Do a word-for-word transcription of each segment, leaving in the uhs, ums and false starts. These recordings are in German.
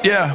Yeah.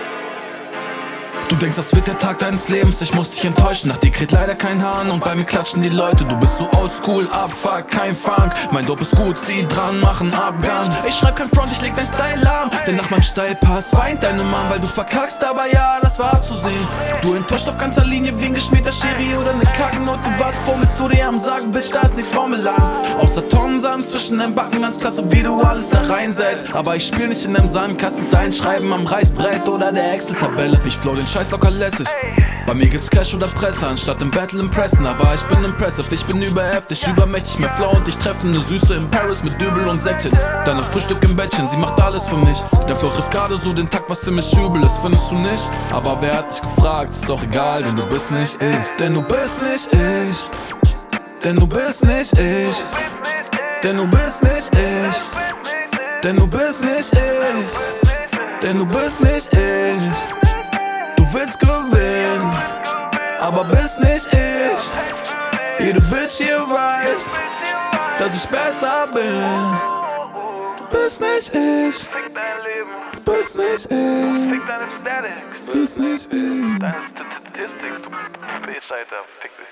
Du denkst, das wird der Tag deines Lebens, ich muss dich enttäuschen. Nach dir kräht leider kein Hahn und bei mir klatschen die Leute. Du bist so oldschool, Abfuck, kein Funk. Mein Dope ist gut, zieh dran, mach 'n Abgang. Ich schreib kein Front, ich leg dein Style lahm. Denn nach meinem Steilpass weint deine Mom, weil du verkackst, aber ja, das war abzusehen. Du enttäuscht auf ganzer Linie wie ein geschmierter Sherry oder ne Kackennote. Was fummelst du dir am Sagen, Bitch, da ist nix Formelan. Außer Tonnensand zwischen deinen Backen, ganz klasse, wie du alles da reinsetzt. Aber ich spiel nicht in deinem Sandkasten, Zeilen schreiben am Reißbrett oder der Excel-Tabelle. Ich flow den Scheiß locker lässig. Bei mir gibt's Cash oder Presse, anstatt im Battle impressen. Aber ich bin impressive, ich bin überheftig, übermächtig, mehr Flow und ich treffe ne Süße in Paris mit Dübel und Säckchen. Dann ein Frühstück im Bettchen, sie macht alles für mich. Der Flow trifft gerade so den Takt, was ziemlich übel ist, findest du nicht? Aber wer hat dich gefragt, ist auch egal, denn du bist nicht ich. Denn du bist nicht ich. Denn du bist nicht ich. Denn du bist nicht ich. Denn du bist nicht ich. Denn du bist nicht ich. Du willst gewinnen, aber bist nicht ich. Jede Bitch hier weiß, dass ich besser bin. Du bist nicht ich. Fick dein Leben. Du bist nicht ich. Fick deine Statics. Du bist nicht ich. Deine Statistics, du Bitch, Alter. Fick dich.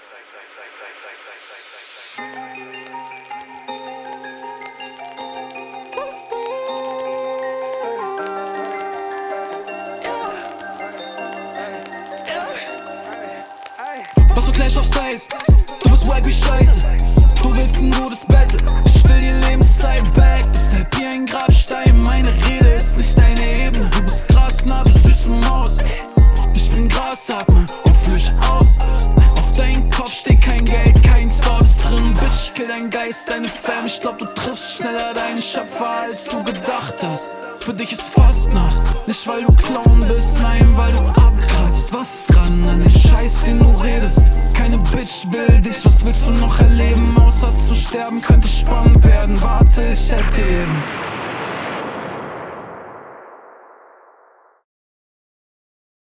Was für Clash of Styles, du bist wack wie Scheiße. Du willst ein gutes Battle, ich will die Lebenszeit back. Deshalb hier ein Grabstein, meine Rede ist nicht deine Ebene. Du bist krass, na du süße Maus. Ich bin Grasatmer und flüch aus. Auf deinem Kopf steht kein Geld, kein Thought ist drin. Bitch, kill dein Geist, deine Fam. Ich glaub, du triffst schneller deinen Schöpfer, als du gedacht hast. Für dich ist Fastnacht, nicht weil du Clown bist, nein, weil du abkratzt. Was ist dran an dem Scheiß, den du redest? Keine Bitch will dich, was willst du noch erleben? Außer zu sterben könnte spannend werden, warte, ich helf dir eben.